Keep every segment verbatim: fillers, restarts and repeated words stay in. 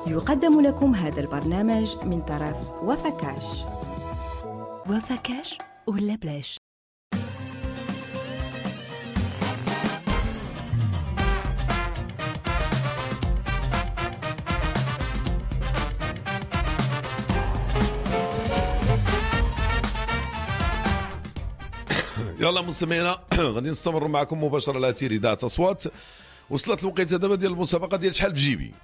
يقدم لكم هذا البرنامج من طرف وفكاش. وفكاش ولا بلاش؟ يلا مستمعينا غادي نستمر معكم مباشره على اثير اذاعه اصوات. وصلت الوقيته دابا ديال المسابقه ديال شحال في جيبي.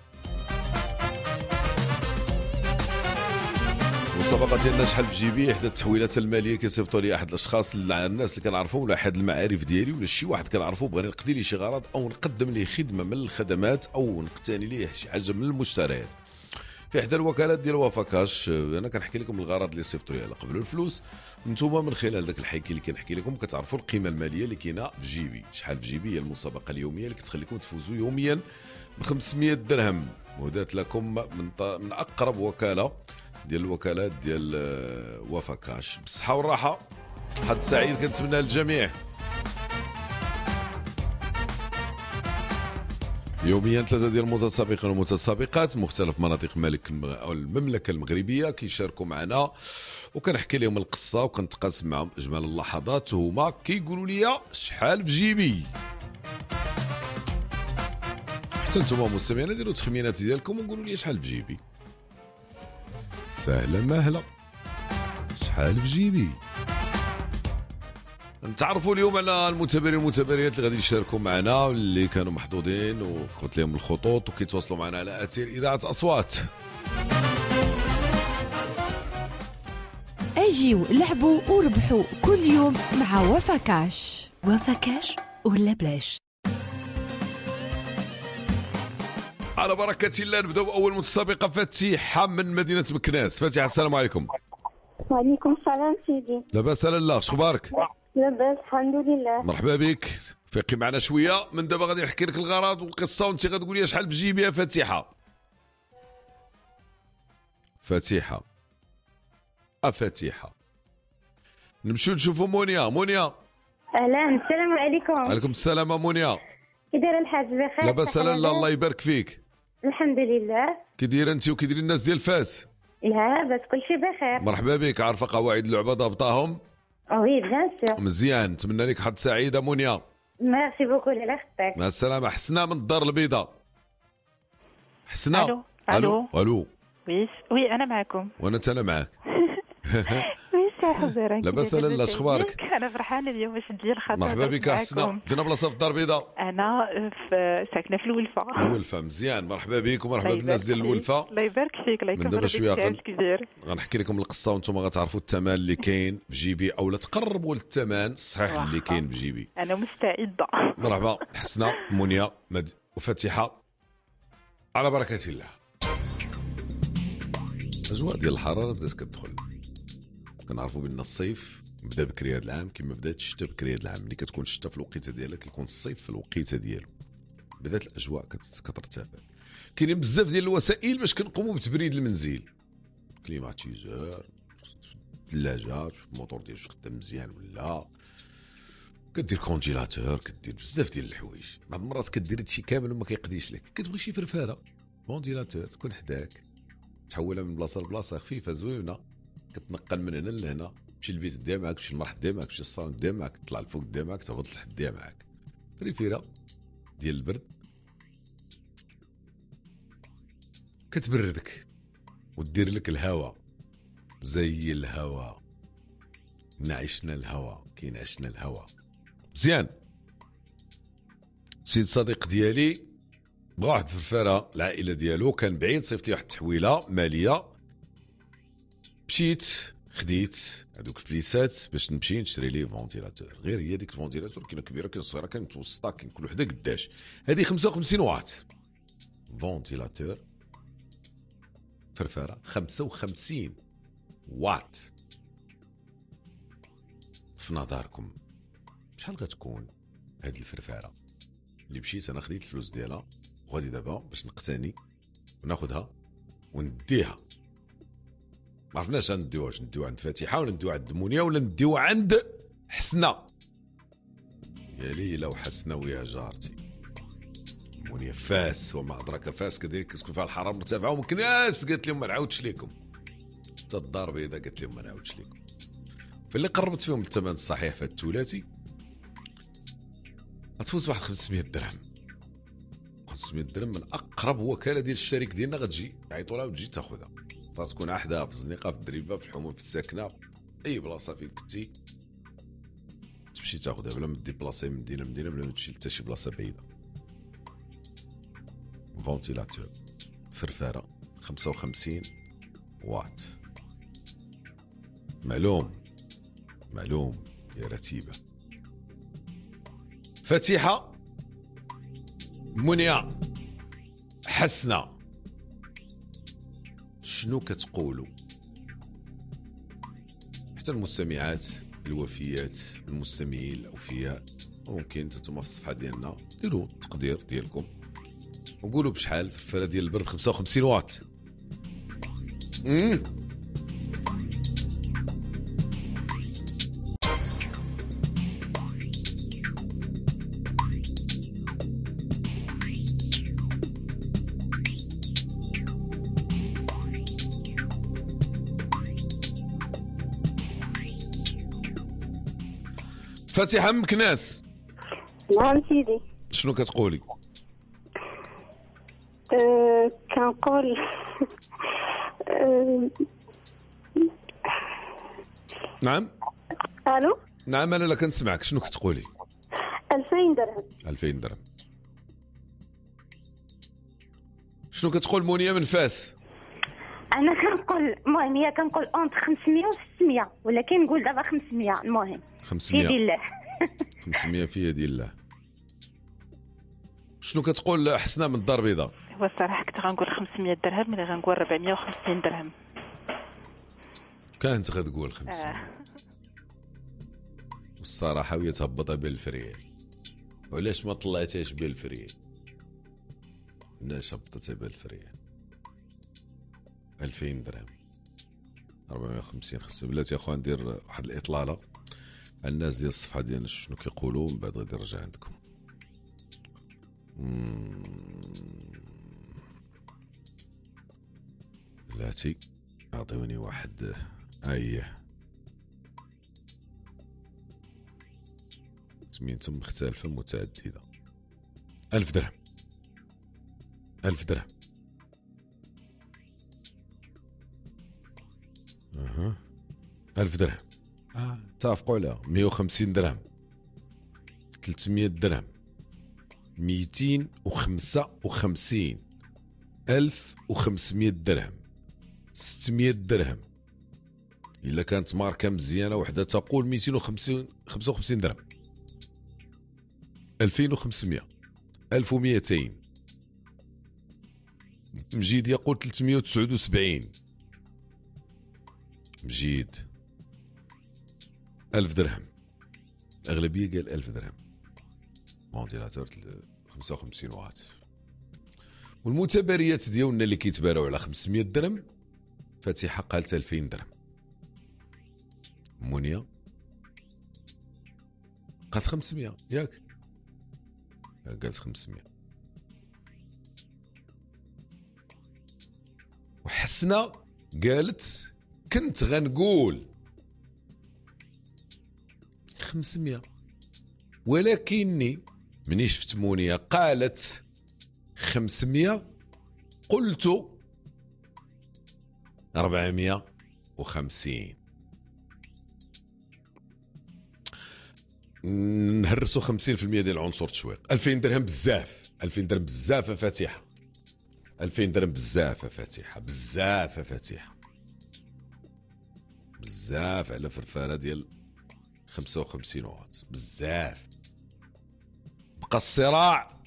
المسابقه ديالنا شحال في جيبي احدى التحويلات الماليه كيصيفطوا لي احد الاشخاص، الناس اللي كنعرفهم ولا احد المعارف ديالي ولا شي واحد كنعرفو بغاني نقضي ليه شي غرض او نقدم ليه خدمه من الخدمات او نقتني ليه شي حاجه من المشتريات في احدى الوكالات ديال وفكاش. انا كنحكي لكم الغرض اللي صيفطوا لي على قبل الفلوس. نتوما من خلال داك الحكي اللي كنحكي لكم كتعرفوا القيمه الماليه اللي كاينه في جيبي. شحال في جيبي هي المسابقه اليوميه اللي كتخليكم تفوزوا يوميا ب خمسمية درهم مهدات لكم من من اقرب وكاله ديال الوكالات ديال وفكاش. بالصحه والراحه، حد سعيد كنتمنى للجميع. يوميا ثلاثه ديال المتسابقين والمتسابقات مختلف مناطق ملك او المملكه المغربيه كيشاركوا معنا وكنحكي لهم القصه وكنتقاسم معهم اجمل اللحظات وهما كيقولوا لي شحال في جيبي. حتى نتوما مستمعين ديروا التخمينات ديالكم وقولوا لي شحال في جيبي. سهله ماهله، شحال في جيبي. نتعرفوا اليوم على المتابعين والمتابعيات اللي غادي يشاركوا معنا اللي كانوا محظوظين وقلت لهم الخطوط وكيتواصلوا معنا على اثير اذاعه اصوات. اجيو لعبوا وربحوا كل يوم مع وفكاش. وفكاش ولا بلاش؟ على بركه الله نبداو باول متسابقه فتيحه من مدينه مكناس. فتيحه السلام عليكم. وعليكم السلام سيدي. لاباس لاله، شخبارك؟ لاباس الحمد لله. مرحبا بك، فيقي معنا شويه. من دابا غادي نحكي لك الغرض والقصه وانت غتقولي شحال في جيبي يا فتيحه. فتيحه افاتيحه. نمشيو نشوفوا مونيا. مونيا اهلا، السلام عليكم. عليكم السلام مونيا. كي داير الحاج؟ بخير لاباس لاله، الله يبارك فيك. الحمد لله. كي دايره انت وكي دايرين الناس ديال فاس؟ لاباس كلشي بخير. مرحبا بك. عارفه قواعد اللعبه ضابطاهم؟ وي بيان سور. مزيان، نتمنى لك حظ سعيد مونيا. ميرسي بوكو لاله خطيك. مع السلامه. حسنا من الدار البيضاء. حسنا. الو الو الو. وي وي انا معكم. وانا انا معاك. وي صاحبي. لاباس لاله، شخبارك؟ انا فرحانه اليوم باش ندير الخطر. مرحبا بك حسنا. فين بلاصه في الدار البيضاء؟ انا في ساكنه في الولفه. الولفه، مزيان. مرحبا بك ومرحبا بالناس ديال الولفه. الله يبارك فيك. الله من دابا شويه غن... كبير. غنحكي لكم القصه وانتم غتعرفوا الثمن اللي كاين في جيبي او لا تقربوا للثمن الصحيح واحد. اللي كاين في جيبي. انا مستعده. مرحبا حسنا، منيا، مد... وفتيحه. على بركه الله. اجواء ديال الحراره بدات كتدخل. كنعرفوا بان الصيف بدا بكري هذا العام كما بدات الشتاء بكري هذا العام. ملي كتكون الشتاء في الوقيته ديالها كيكون الصيف في الوقيته ديالو. بدات الاجواء كترتفع. كاينين بزاف ديال الوسائل باش كنقوموا بتبريد المنزل. كليماتيزور، الثلاجه، تشوف الموتور ديالو خدام مزيان ولا، كدير كونجيلاتور، كدير بزاف ديال الحوايج. بعض المرات كدير هادشي كامل وما كيقضيش لك. كتبغي شي فرفاره كونجيلاتور تكون حداك، تحولها من بلاصه لبلاصه خفيفه زوينه، كتنقل من هنا لهنا. تمشي للبيت ديها معاك، تمشي للمرحض ديها معاك، تمشي للصالون ديها معاك، تطلع الفوق ديها معاك، تهبط لتحت ديها معاك. فريفيره ديال البرد كتبردك ودير لك الهواء زي الهواء. نعشنا الهواء، كينعشنا الهواء مزيان. سيد صديق ديالي بغا واحد فرفاره، العائله ديالو كان بعيد، صيفط لي واحد التحويله ماليه. مشيت خديت هذوك الفليسات باش نمشي نشري ليه فونتيلاتور. غير هي ديك الفونتيلاتور كاينه كبيره كاين صغيره كاين متوسطه كاين كل وحده قداش. هذه خمسة وخمسين واط فونتيلاتور فرفاره خمسة وخمسين واط. في نظركم شحال غتكون هذه الفرفاره اللي مشيت انا خديت الفلوس ديالها وغادي دابا باش نقتني وناخذها ونديها؟ ما عرفناش نديوها، واش نديوها عند فاتحه ولا نديوها عند منيا ولا نديوها عند حسنه. يا ليلى وحسنه ويا جارتي. مونيا فاس وما أدراك فاس كذلك كتكون فيها الحرارة مرتفعة ومكناس قالت لهم ما نعاودش لكم حتى الدار بيضاء قالت لهم ما نعاودش لكم. فاللي قربت فيهم الثمن الصحيح في الثلاثي غتفوز واحد خمسمية درهم. خمسمية درهم من اقرب وكاله ديال الشريك ديالنا غتجي يعيطوا لها وتجي تاخذها. تكون احداها في الزنيقه في الدريبه في الحومه في الساكنه اي بلاصه فين كنتي تمشي تاخذها بلا ما ديبلاصي من مدينه لمدينه بلا ما تمشي حتى شي بلاصه بعيده. فونتيلاتور فرفاره خمسة وخمسين واط. معلوم معلوم يا رتيبه. فتيحه منيا حسنه شنو كتقولوا؟ حتى المستمعات الوفيات المستمعين الاوفياء ممكن نتوما في الصفحه ديالنا ديروا التقدير ديالكم وقولوا بشحال في الفرة ديال البرد خمسة وخمسين واط. امم فاتحة مكناس. نعم سيدي. شنو كتقولي؟ أه كنقول أه نعم الو. نعم انا لا كنسمعك. شنو كتقولي؟ ألفين درهم. ألفين درهم. شنو كتقول منيا من فاس؟ انا كنقول المهم هي كنقول اونت خمسمية و ستمية ولكن نقول دابا خمسمية. المهم خمسمية في يد الله. خمسمية في يد الله. شنو كتقول حسنه من الدار البيضاء؟ هو الصراحه كنت غنقول خمسمية درهم ملي غنقول أربعمية وخمسين درهم. كانت غتقول خمسمية آه. والصراحه وهي تهبطها بالفريال. وعلاش ما طلعتهاش بالفريال؟ علاش هبطتها بالفريال؟ ألفين درهم أربعمية وخمسين خمسين. بلاتي اخوان ندير واحد الاطلاله على الناس ديال الصفحه ديالنا شنو كيقولوا من بعد غادي نرجع عندكم. بلاتي اعطيوني واحد ايه سميتهم مختلفه متعدده. ألف درهم. ألف درهم. اها ألف درهم. اه اتفقوا على مية وخمسين درهم. ثلاثمية درهم. ميتين وخمسة وخمسين. ألف وخمسمية درهم. ستمية درهم. إلا كانت ماركة مزيانة وحدة تقول ميتين وخمسين خمسة وخمسين درهم. ألفين وخمسمية. ألف وميتين. مجيد يقول ثلاثمية وتسعة وسبعين. مجيد ألف درهم. الأغلبية قال ألف درهم. فونتيلاتور خمسة وخمسين واط. والمتباريات ديالنا اللي كيتباراو على خمسمية درهم فاتحة قالت ألفين درهم. منيا قالت خمسمية ياك؟ قالت خمسمية. وحسنة قالت كنت غنقول خمسمية ولكني مني شفت منيا قالت خمسمية قلت أربعمية وخمسين. نهرسوا خمسين في المية ديال عنصر التشويق. ألفين درهم بزاف. ألفين درهم بزاف فاتحة. ألفين درهم بزاف فاتحة. بزاف فاتحة. بزاف على فرفارة ديال خمسة وخمسين واط. بزاف. بقى الصراع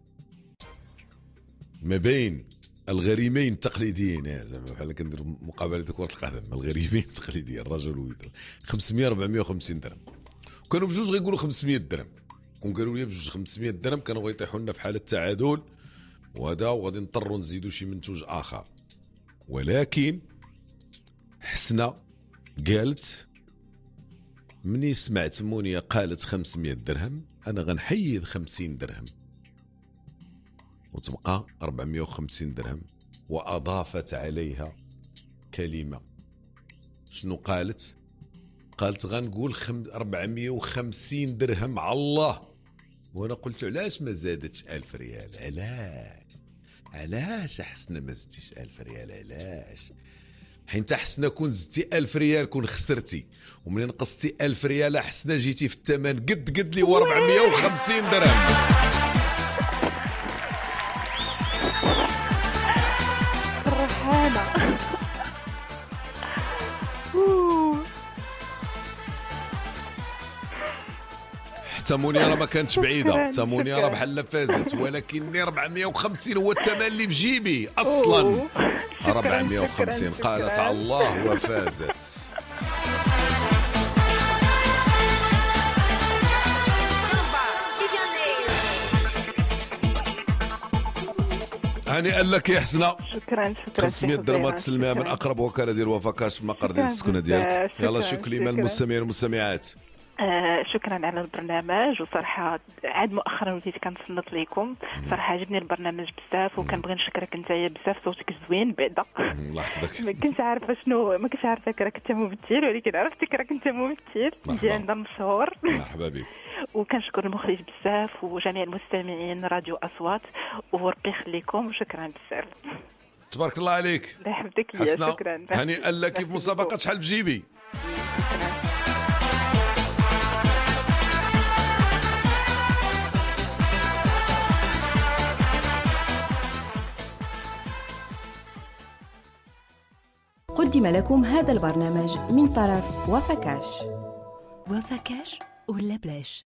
ما بين الغريمين التقليديين زعما بحال كندير مقابله كره القدم. الغريمين التقليديين الرجل والولد. خمسمية أربعمية وخمسين درهم. كانوا بجوج غيقولوا خمسمية درهم. كون قالوا لي بجوج خمسمية درهم كانوا غيطيحوا لنا في حاله تعادل وهذا وغادي نضطروا نزيدوا شي منتوج اخر. ولكن حسنه قالت مني سمعت منيا قالت خمسمية درهم انا غنحيد خمسين درهم. وتبقى أربعمائة وخمسين درهم. وأضافت عليها كلمة. شنو قالت؟ قالت غنقول خم... أربعمائة وخمسين درهم على الله. وانا قلت علاش ما زادتش ألف ريال؟ علاش علاش حسنا ما زدتيش ألف ريال؟ علاش؟ حين حسنا كون زدتي ألف ريال كون خسرتي، ومن نقصتي ألف ريال حسنا جيتي في الثمن قد قد لي أربعمائة وخمسين درهم. فرحانة. حتى مونيا راه ما كانتش بعيده، شكراً، حتى مونيا شكراً. راه بحال فازت، ولكن أربعمائة وخمسين هو الثمن اللي في جيبي اصلا. أوه. شكراً، أربعمائة وخمسين شكراً، قالت شكراً. على الله وفازت. هانئا لك يا حسنه. شكرا شكرا خمسمائة درهم تسلميها من شكراً. اقرب وكاله ديال وفاكاش في المقر ديال شكراً السكنه ديالك. بزاف، يلا شكراً، شكرا لما شكراً. المستمعين والمستمعات. آه شكرا على البرنامج، وصراحه عاد مؤخرا وليت كنصنت ليكم. صراحه عجبني البرنامج بزاف، وكنبغي نشكرك نتايا بزاف، صوتك زوين بعدا. الله يحفظك. ما كنتش عارفه شنو، ما كنتش عارفه راك انت ممثل، ولكن عرفتك راك انت ممثل مرحبا. ديال عندنا مشهور. مرحبا بك. وكنشكر المخرج بزاف وجميع المستمعين راديو اصوات، وربي يخليكم، وشكرا بزاف. تبارك الله عليك. الله يحفظك ليا. حسنا شكرا. هانئا لك في مسابقه شحال في جيبي. قدم لكم هذا البرنامج من طرف وفكاش. وفكاش ولا بلاش؟